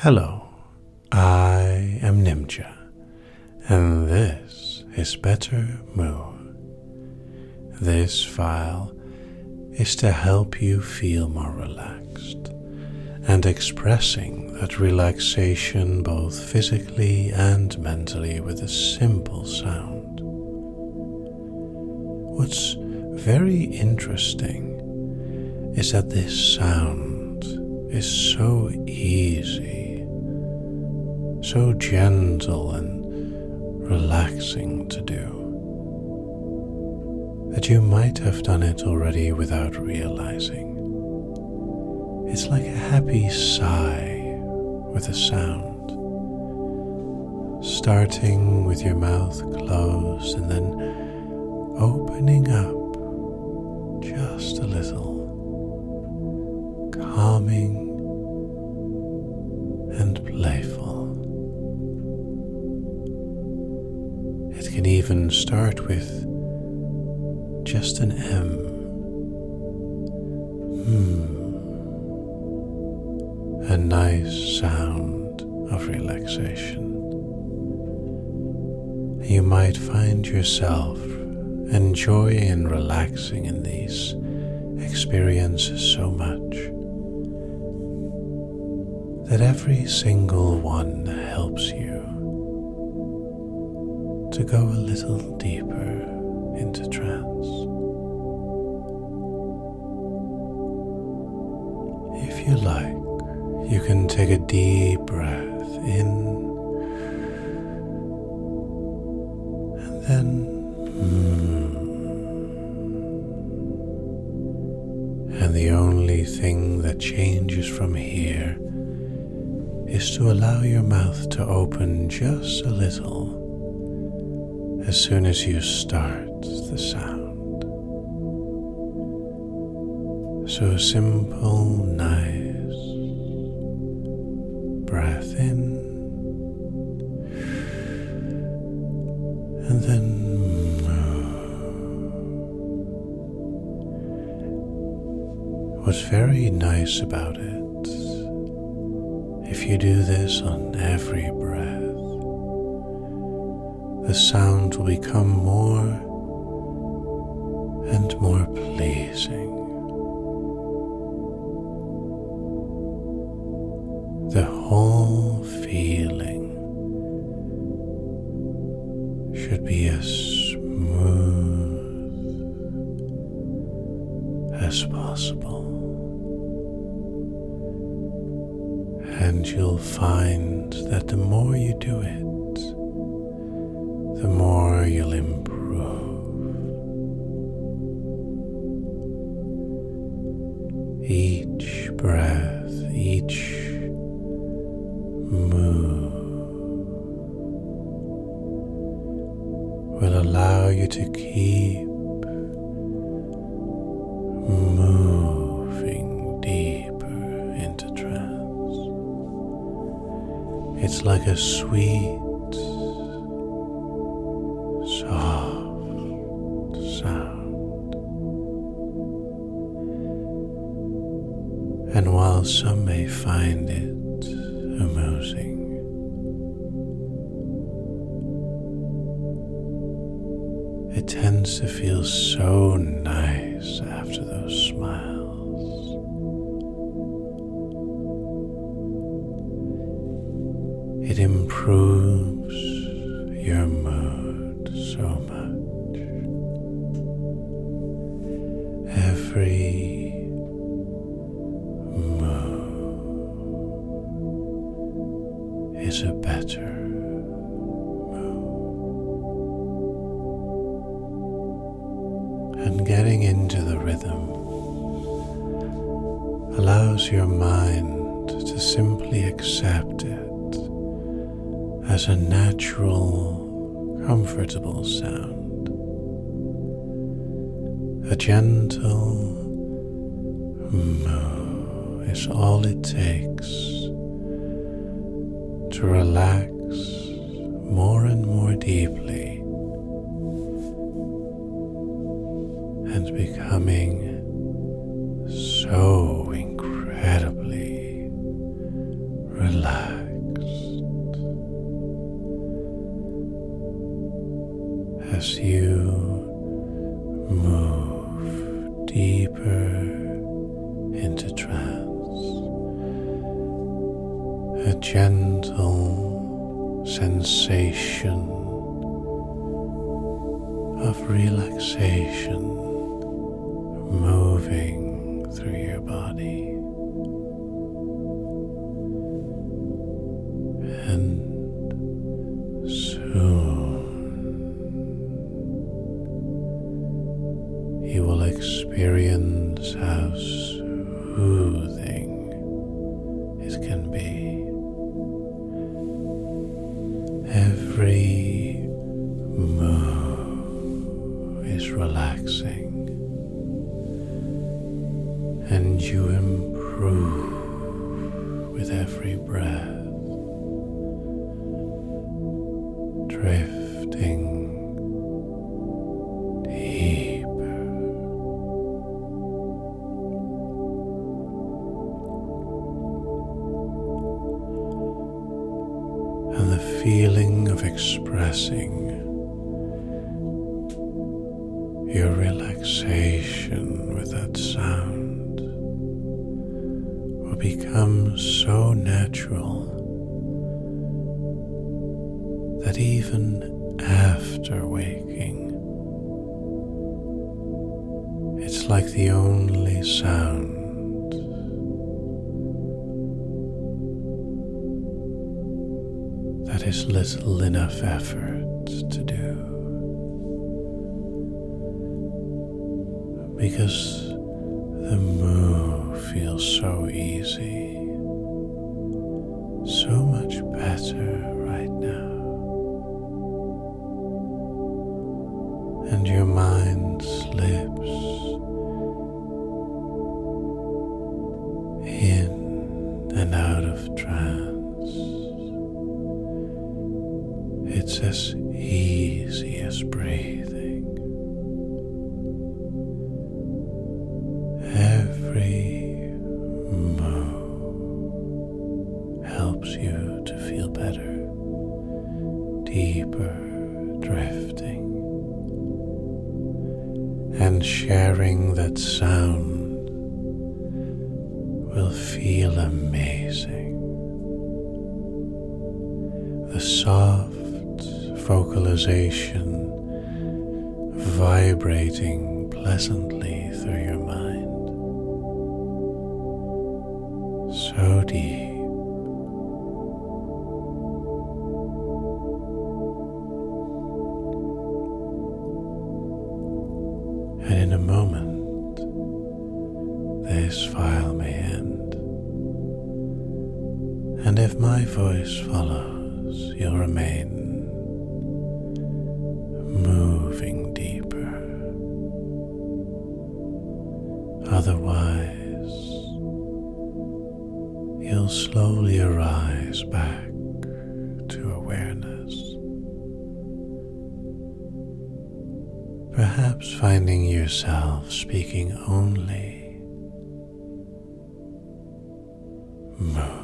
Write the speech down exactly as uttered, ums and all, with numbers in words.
Hello, I am Nimja, and this is Better Mood. This file is to help you feel more relaxed and expressing that relaxation both physically and mentally with a simple sound. What's very interesting is that this sound is so easy, so gentle and relaxing to do, that you might have done it already without realizing. It's like a happy sigh with a sound, starting with your mouth closed and then opening up just a little, calming and playful. It can even start with just an M. Hmm. A nice sound of relaxation. You might find yourself enjoying and relaxing in these experiences so much that every single one helps you to go a little deeper into trance. If you like, you can take a deep breath in and then hmm, and the only thing that changes from here is to allow your mouth to open just a little as soon as you start the sound. So simple, nice breath in and then what's very nice about it, if you do this on every breath, the sound will become more and more pleasing. The whole feeling should be as smooth as possible. And you'll find that the more you do it, the more you'll improve. Each breath, each move will allow you to keep moving deeper into trance. It's like a sweet, soft sound. And while some may find it amusing, it tends to feel so nice after those smiles. It improves your mood so much. Every mood is a better and getting into the rhythm allows your mind to simply accept it as a natural, comfortable sound. A gentle moo is all it takes to relax more and more deeply and becoming so incredibly relaxed. relaxed as you move deeper into trance. A gentle sensation of relaxation moving through your body. And soon you will experience how soothing it can be. Every move is relaxing, and you improve with every breath, drifting deeper. And the feeling of expressing your relaxation with that sound will become so natural that even after waking, it's like the only sound that is little enough effort to do. Because the move feels so easy, so much better right now. And your mind slips in and out of trance. It's as easy as breathing. Every move helps you to feel better, deeper drifting, and sharing that sound will feel amazing. The soft vocalization vibrating pleasantly through your mind. So deep. And in a moment, this file may end. And if my voice follows, you'll remain moving deeper. Otherwise, you'll slowly arise back to awareness, perhaps finding yourself speaking only move.